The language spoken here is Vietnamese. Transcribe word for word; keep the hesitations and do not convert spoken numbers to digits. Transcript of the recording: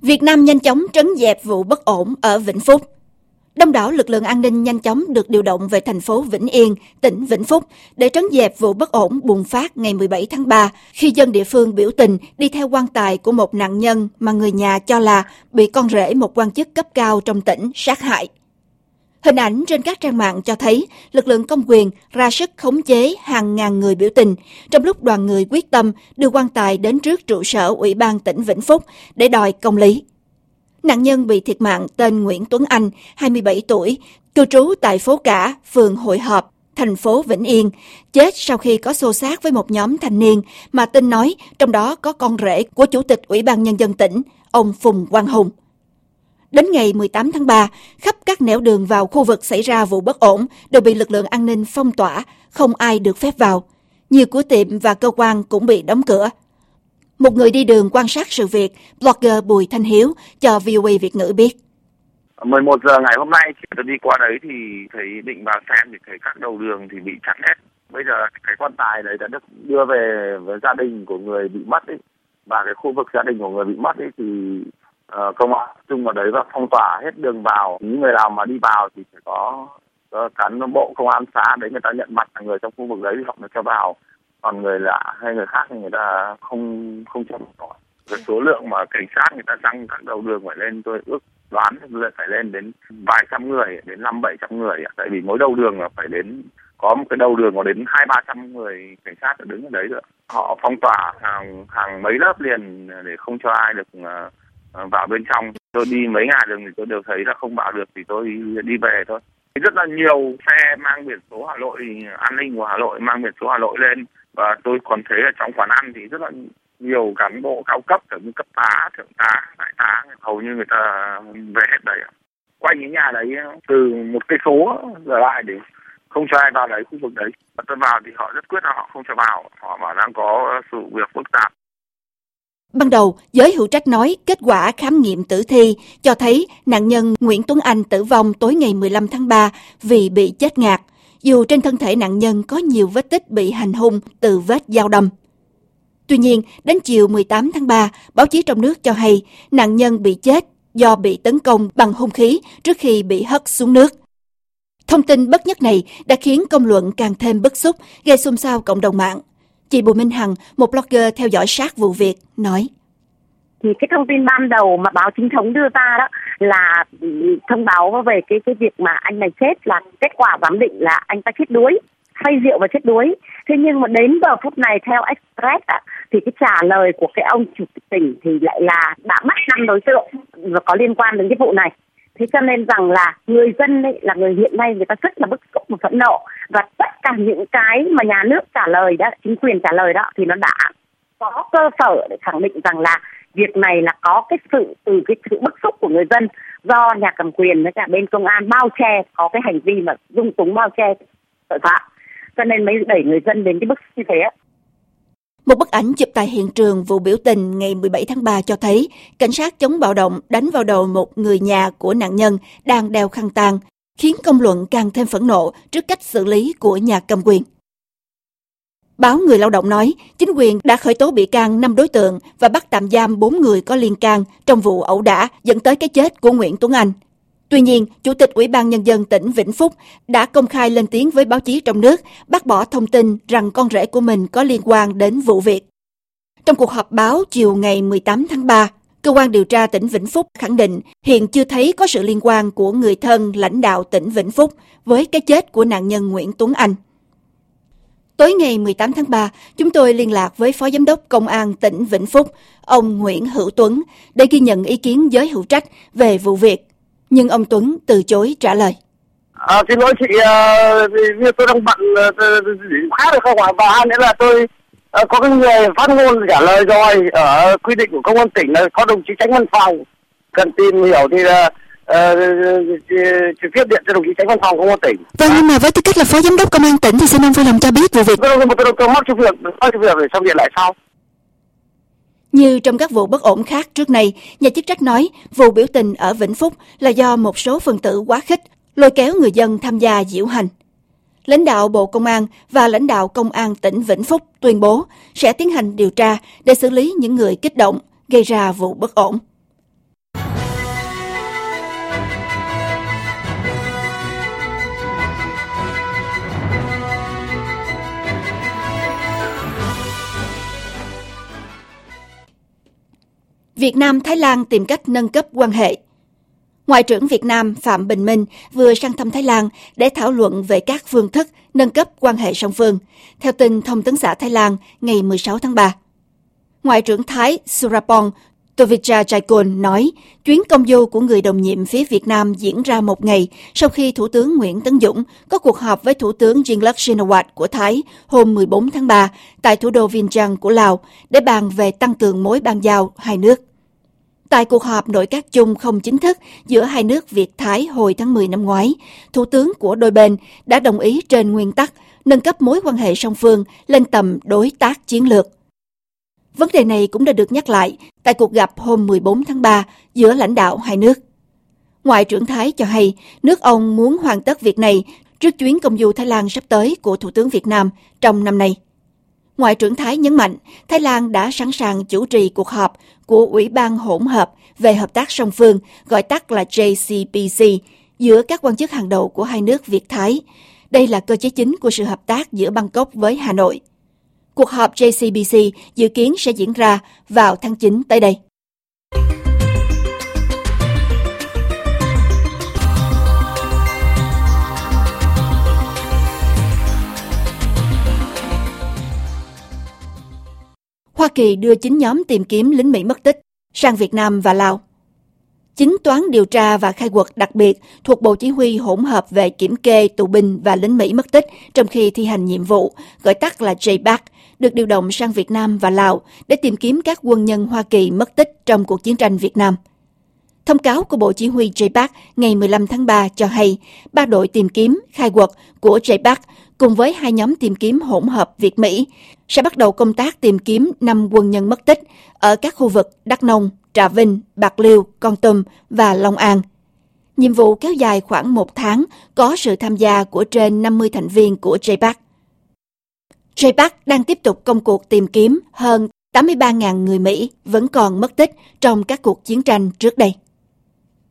Việt Nam nhanh chóng trấn dẹp vụ bất ổn ở Vĩnh Phúc. Đông đảo lực lượng an ninh nhanh chóng được điều động về thành phố Vĩnh Yên, tỉnh Vĩnh Phúc để trấn dẹp vụ bất ổn bùng phát ngày mười bảy tháng ba khi dân địa phương biểu tình đi theo quan tài của một nạn nhân mà người nhà cho là bị con rể một quan chức cấp cao trong tỉnh sát hại. Hình ảnh trên các trang mạng cho thấy lực lượng công quyền ra sức khống chế hàng ngàn người biểu tình trong lúc đoàn người quyết tâm đưa quan tài đến trước trụ sở Ủy ban tỉnh Vĩnh Phúc để đòi công lý. Nạn nhân bị thiệt mạng tên Nguyễn Tuấn Anh, hai mươi bảy tuổi, cư trú tại phố Cả, phường Hội Hợp, thành phố Vĩnh Yên, chết sau khi có xô xát với một nhóm thanh niên mà tin nói trong đó có con rể của Chủ tịch Ủy ban Nhân dân tỉnh, ông Phùng Quang Hùng. Đến ngày mười tám tháng ba, khắp các nẻo đường vào khu vực xảy ra vụ bất ổn đều bị lực lượng an ninh phong tỏa, không ai được phép vào. Nhiều cửa tiệm và cơ quan cũng bị đóng cửa. Một người đi đường quan sát sự việc, blogger Bùi Thanh Hiếu cho vê o a Việt ngữ biết. mười một giờ ngày hôm nay tôi đi qua đấy thì thấy định vào xem thì thấy các đầu đường thì bị chặn hết. Bây giờ cái quan tài đấy đã được đưa về với gia đình của người bị mất ấy. Và cái khu vực gia đình của người bị mất ấy thì uh, công an chung vào đấy và phong tỏa hết đường vào. Những người nào mà đi vào thì phải có uh, cán bộ công an xã đấy người ta nhận mặt là người trong khu vực đấy thì họ mới cho vào. Còn người lạ hay người khác thì người ta không không cho nổi. Cái số lượng mà cảnh sát người ta tăng các đầu đường phải lên, tôi ước đoán phải lên đến vài trăm người, đến năm bảy trăm người. Tại vì mỗi đầu đường là phải đến, có một cái đầu đường có đến hai ba trăm người cảnh sát ở đứng ở đấy rồi. Họ phong tỏa hàng hàng mấy lớp liền để không cho ai được uh, vào bên trong. Tôi đi mấy ngả đường thì tôi đều thấy là không vào được thì tôi đi về thôi. Rất là nhiều xe mang biển số Hà Nội, an ninh của Hà Nội mang biển số Hà Nội lên. Và tôi còn thấy ở trong quán ăn thì rất là nhiều cán bộ cao cấp, kiểu như cấp tá, thượng tá, đại tá, hầu như người ta về hết đấy. Quanh những nhà đấy từ một cây số trở lại để không cho ai vào đấy, khu vực đấy. Và tôi vào thì họ rất quyết là họ không cho vào, họ bảo đang có sự việc phức tạp. Ban đầu, giới hữu trách nói kết quả khám nghiệm tử thi cho thấy nạn nhân Nguyễn Tuấn Anh tử vong tối ngày mười lăm tháng ba vì bị chết ngạt, dù trên thân thể nạn nhân có nhiều vết tích bị hành hung từ vết dao đâm. Tuy nhiên, đến chiều mười tám tháng ba, báo chí trong nước cho hay nạn nhân bị chết do bị tấn công bằng hung khí trước khi bị hất xuống nước. Thông tin bất nhất này đã khiến công luận càng thêm bức xúc, gây xôn xao cộng đồng mạng. Chị Bùi Minh Hằng, một blogger theo dõi sát vụ việc, nói. Thì cái thông tin ban đầu mà báo chính thống đưa ra đó là thông báo về cái cái việc mà anh này chết là kết quả giám định là anh ta chết đuối, say rượu và chết đuối. Thế nhưng mà đến giờ phút này theo Express ạ, thì cái trả lời của cái ông chủ tịch tỉnh thì lại là đã bắt năm đối tượng và có liên quan đến cái vụ này. Thế cho nên rằng là người dân ấy, là người hiện nay người ta rất là bức xúc và phẫn nộ, và tất cả những cái mà nhà nước trả lời đó, chính quyền trả lời đó thì nó đã có cơ sở để khẳng định rằng là việc này là có cái sự từ cái sự bức xúc của người dân do nhà cầm quyền với cả bên công an bao che, có cái hành vi mà dung túng bao che tội phạm, cho nên mới đẩy người dân đến cái bức xúc như thế. Một bức ảnh chụp tại hiện trường vụ biểu tình ngày mười bảy tháng ba cho thấy cảnh sát chống bạo động đánh vào đầu một người nhà của nạn nhân đang đeo khăn tang, khiến công luận càng thêm phẫn nộ trước cách xử lý của nhà cầm quyền. Báo Người Lao động nói, chính quyền đã khởi tố bị can năm đối tượng và bắt tạm giam bốn người có liên can trong vụ ẩu đả dẫn tới cái chết của Nguyễn Tuấn Anh. Tuy nhiên, Chủ tịch Ủy ban Nhân dân tỉnh Vĩnh Phúc đã công khai lên tiếng với báo chí trong nước, bác bỏ thông tin rằng con rể của mình có liên quan đến vụ việc. Trong cuộc họp báo chiều ngày mười tám tháng ba, cơ quan điều tra tỉnh Vĩnh Phúc khẳng định hiện chưa thấy có sự liên quan của người thân lãnh đạo tỉnh Vĩnh Phúc với cái chết của nạn nhân Nguyễn Tuấn Anh. Tối ngày mười tám tháng ba, chúng tôi liên lạc với Phó Giám đốc Công an tỉnh Vĩnh Phúc, ông Nguyễn Hữu Tuấn, để ghi nhận ý kiến giới hữu trách về vụ việc. Nhưng ông Tuấn từ chối trả lời. À, xin lỗi chị, uh, tôi đang bận uh, khác được không ạ? Và hai nữa là tôi uh, có cái người phát ngôn trả lời rồi, ở quy định của công an tỉnh là có đồng chí Chánh Văn phòng, cần tìm hiểu thì là uh, trực tiếp điện cho đồng chí Chánh Văn phòng công an tỉnh. Vâng, nhưng mà với tư cách là Phó Giám đốc Công an tỉnh thì xin ông vui lòng cho biết vụ việc. Tôi tôi tôi tôi mắc cho việc, mắc cho việc để xong điện lại sau. Như trong các vụ bất ổn khác trước đây, nhà chức trách nói vụ biểu tình ở Vĩnh Phúc là do một số phần tử quá khích lôi kéo người dân tham gia diễu hành. Lãnh đạo Bộ Công an và lãnh đạo Công an tỉnh Vĩnh Phúc tuyên bố sẽ tiến hành điều tra để xử lý những người kích động gây ra vụ bất ổn. Việt Nam-Thái Lan tìm cách nâng cấp quan hệ. Ngoại trưởng Việt Nam Phạm Bình Minh vừa sang thăm Thái Lan để thảo luận về các phương thức nâng cấp quan hệ song phương, theo tin Thông tấn xã Thái Lan ngày mười sáu tháng ba. Ngoại trưởng Thái Surapong Tovichachaikhon nói chuyến công du của người đồng nhiệm phía Việt Nam diễn ra một ngày sau khi Thủ tướng Nguyễn Tấn Dũng có cuộc họp với Thủ tướng Yingluck Shinawatra của Thái hôm mười bốn tháng ba tại thủ đô Vientiane của Lào để bàn về tăng cường mối ban giao hai nước. Tại cuộc họp nội các chung không chính thức giữa hai nước Việt-Thái hồi tháng mười năm ngoái, Thủ tướng của đôi bên đã đồng ý trên nguyên tắc nâng cấp mối quan hệ song phương lên tầm đối tác chiến lược. Vấn đề này cũng đã được nhắc lại tại cuộc gặp hôm mười bốn tháng ba giữa lãnh đạo hai nước. Ngoại trưởng Thái cho hay nước ông muốn hoàn tất việc này trước chuyến công du Thái Lan sắp tới của Thủ tướng Việt Nam trong năm nay. Ngoại trưởng Thái nhấn mạnh Thái Lan đã sẵn sàng chủ trì cuộc họp của Ủy ban hỗn hợp về hợp tác song phương, gọi tắt là J C P C, giữa các quan chức hàng đầu của hai nước Việt-Thái. Đây là cơ chế chính của sự hợp tác giữa Bangkok với Hà Nội. Cuộc họp J C P C dự kiến sẽ diễn ra vào tháng chín tới đây. Hoa Kỳ đưa chín nhóm tìm kiếm lính Mỹ mất tích sang Việt Nam và Lào. Chính toán điều tra và khai quật đặc biệt thuộc Bộ Chỉ huy hỗn hợp về kiểm kê tù binh và lính Mỹ mất tích trong khi thi hành nhiệm vụ, gọi tắt là J P A C, được điều động sang Việt Nam và Lào để tìm kiếm các quân nhân Hoa Kỳ mất tích trong cuộc chiến tranh Việt Nam. Thông cáo của Bộ Chỉ huy J P A C ngày mười lăm tháng ba cho hay ba đội tìm kiếm khai quật của J P A C cùng với hai nhóm tìm kiếm hỗn hợp Việt-Mỹ sẽ bắt đầu công tác tìm kiếm năm quân nhân mất tích ở các khu vực Đắk Nông, Trà Vinh, Bạc Liêu, Kon Tum và Long An. Nhiệm vụ kéo dài khoảng một tháng, có sự tham gia của trên năm mươi thành viên của J P A C. J P A C đang tiếp tục công cuộc tìm kiếm hơn tám mươi ba nghìn người Mỹ vẫn còn mất tích trong các cuộc chiến tranh trước đây.